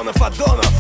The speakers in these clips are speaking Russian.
законов аддонов.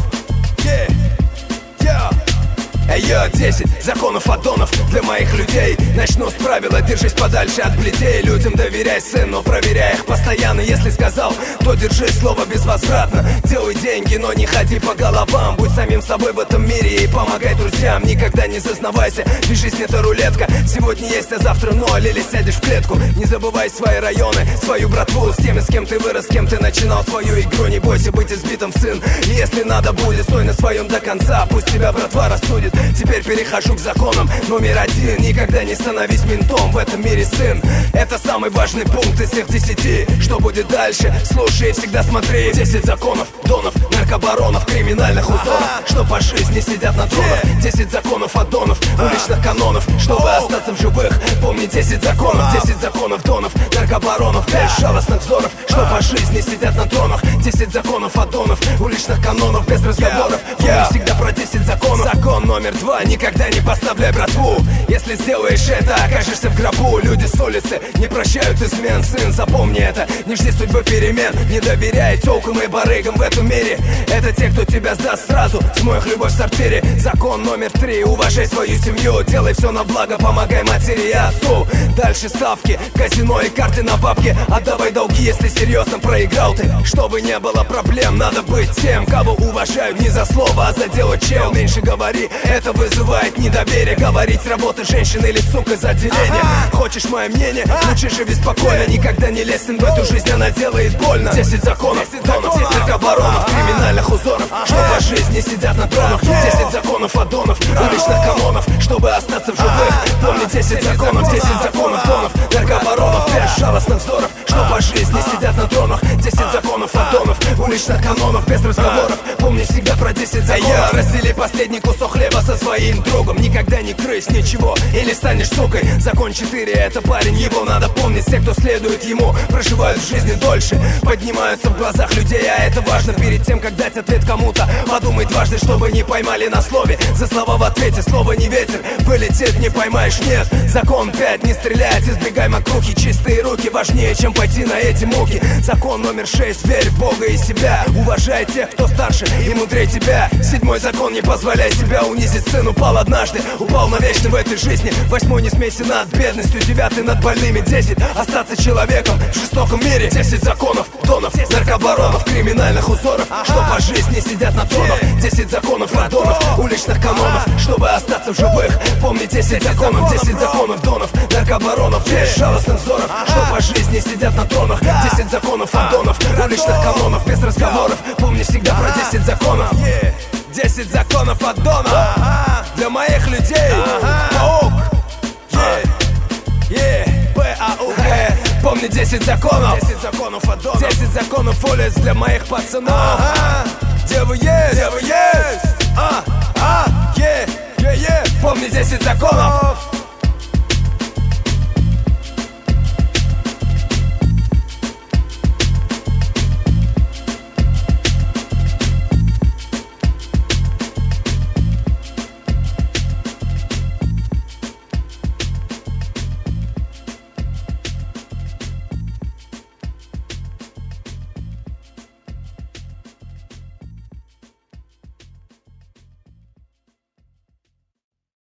Йо, 10 законов аддонов для моих людей. Начну с правила: держись подальше от бледей. Людям доверяй, сын, но проверяй их постоянно. Если сказал, то держи слово безвозвратно. Делай деньги, но не ходи по головам. Будь самим собой в этом мире и помогай друзьям. Никогда не зазнавайся, ведь жизнь это рулетка. Сегодня есть, а завтра ноль, или сядешь в клетку. Не забывай свои районы, свою братву. С теми, с кем ты вырос, с кем ты начинал свою игру. Не бойся быть избитым, сын. И если надо будет, стой на своем до конца. Пусть тебя братва рассудит. Теперь перехожу к законам. Номер 1: никогда не становись ментом в этом мире, сын. Это самый важный пункт из всех 10. Что будет дальше? Слушай и всегда смотри. 10 законов донов, наркобаронов, криминальных узоров, что по жизни сидят на тронах. 10 законов аддонов, уличных канонов, чтобы остаться в живых. Помни 10 законов, 10 законов донов, наркобаронов, безжалостных взоров, что по жизни сидят на тронах. 10 законов аддонов, уличных канонов, без разговоров. Помни всегда про 10 законов. Закон номер 2: никогда не поставляй братву. Если сделаешь это, окажешься в гробу. Люди с улицы не прощают измен, сын, запомни это. Не жди судьбы перемен, не доверяй тёлкам и барыгам в этом мире. Это те, кто тебя сдаст сразу, смой их любовь в сортире. Закон номер 3: уважай свою семью. Делай все на благо, помогай матери и отцу. Дальше ставки, казино и карты на бабки. Отдавай долги, если серьезно проиграл ты. Чтобы не было проблем, надо быть тем, кого уважают не за слово, а за дело, чел. Меньше говори, это вызывает недоверие. Говорить работа, женщина или сука за отделение. Хочешь мое мнение? Лучше живи спокойно. Никогда не лезь в эту жизнь, она делает больно. 10 законов донов, наркобаронов, криминальных узоров, что по жизни сидят на тронах. 10 законов аддонов, уличных канонов, чтобы остаться в живых. Помни 10 законов, 10 законов донов, наркобаронов, безжалостных взоров, что по жизни сидят на тронах. 10 законов аддонов, уличных канонов, без разговоров. Помни всегда про 10 законов. Раздели последний кусок хлеба со своим другом. Никогда не крысь ничего, или станешь сукой. Закон 4: это парень, его надо помнить. Все, кто следует ему, проживают в жизни дольше, поднимаются в глазах людей, а это важно. Перед тем, как дать ответ кому-то, подумай дважды, чтобы не поймали на слове. За слова в ответе слово не ветер, вылетит, не поймаешь, нет. Закон 5: не стрелять, избегай мокрухи. Чистые руки важнее, чем пойти на эти муки. Закон номер 6: верь в Бога и себя. Уважай тех, кто старше и мудрее тебя. 7-й закон: не позволяй себя унизить. Сын упал однажды, упал навечно в этой жизни. 8-й: не смейся над бедностью. 9-й: над больными. 10: остаться человеком в жестоком мире. 10 законов донов, наркобаронов, криминальных узоров, что по жизни сидят на тронах. 10 законов аддонов, уличных канонов, чтобы остаться в живых. Помни 10 законов, 10 законов донов, наркобаронов, безжалостных взоров, что по жизни сидят на тронах. 10 законов аддонов, уличных канонов, без разговоров. Помни всегда про 10 законов. 10 законов аддонов для моих людей. Паук. П-А-У-К. Помни 10 законов. 10 законов аддонов. 10 законов улиц для моих пацанов. Где вы есть? Где вы есть? Помни 10 законов.